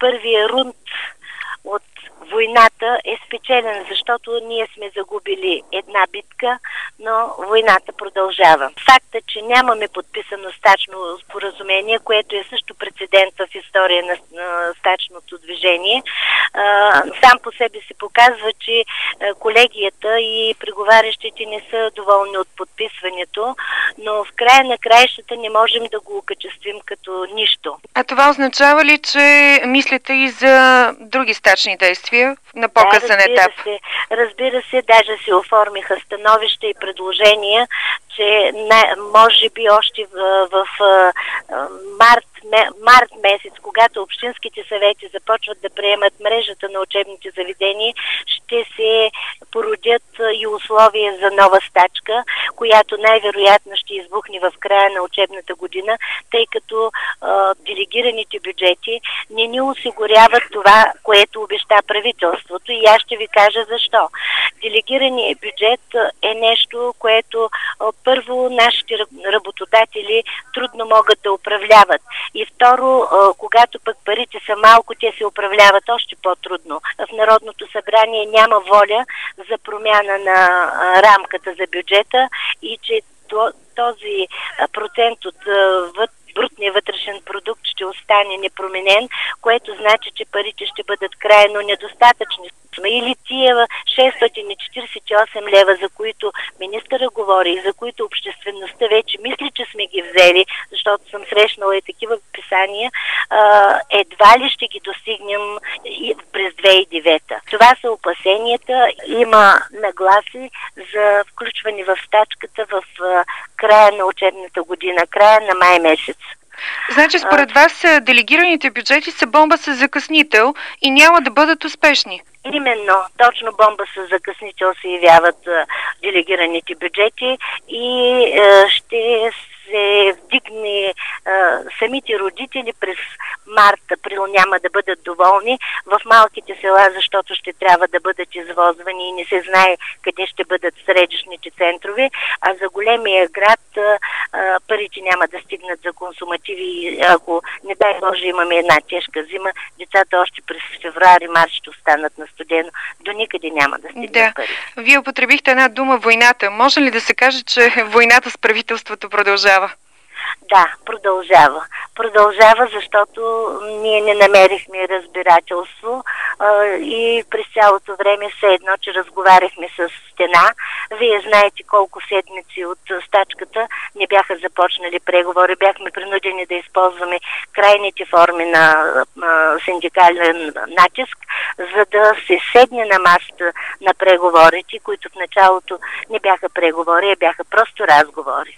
първия рунд от войната е спечелен, защото ние сме загубили една битка, но войната продължава. Факта, че нямаме подписано стачно споразумение, което е също прецедент в история на стачното движение, сам по себе се показва, че колегията и преговарящите не са доволни от подписването, но в края на краищата не можем да го окачествим като нищо. А това означава ли, че мислите и за други стачни действия на по-късен етап? Разбира се, даже се оформиха становища и предложения, че може би още в март месец, когато общинските съвети започват да приемат мрежата на учебните заведения, ще се породят и условия за нова стачка, която най-вероятно ще избухне в края на учебната година, тъй като делегираните бюджети не ни осигуряват това, което обеща правителството, и аз ще ви кажа защо. Делегираният бюджет е нещо, което първо нашите работодатели трудно могат да управляват. И второ, когато пък парите са малко, те се управляват още по-трудно. В Народното събрание няма воля за промяна на рамката за бюджета и че този процент от брутния вътрешен продукт ще остане непроменен, което значи, че парите ще бъдат крайно недостатъчни. Или тия 648 лева, за които министъра говори и за които обществеността вече мисли, че сме ги взели, защото съм срещнала и такива писания, едва ли ще ги достигнем през 2009. Това са опасенията. Има нагласи за включване в стачката в края на учебната година, края на май месец. Значи според вас делегираните бюджети са бомба с закъснител и няма да бъдат успешни? Именно, точно бомба с закъснител се явяват делегираните бюджети и ще се вдигне самите родители през март, април няма да бъдат доволни в малките села, защото ще трябва да бъдат извозвани и не се знае къде ще бъдат средищните центрове, а за големия град парите няма да стигнат за консумативи. Ако не дай Боже имаме една тежка зима, децата още през февруари-март ще останат на студено. До никъде няма да стигнат пари. Вие употребихте една дума войната. Може ли да се каже, че войната с правителството продължава? Да, продължава. Продължава, защото ние не намерихме разбирателство и през цялото време все едно, че разговаряхме с стена. Вие знаете колко седмици от стачката не бяха започнали преговори. Бяхме принудени да използваме крайните форми на синдикален натиск, за да се седне на масата на преговорите, които в началото не бяха преговори, а бяха просто разговори.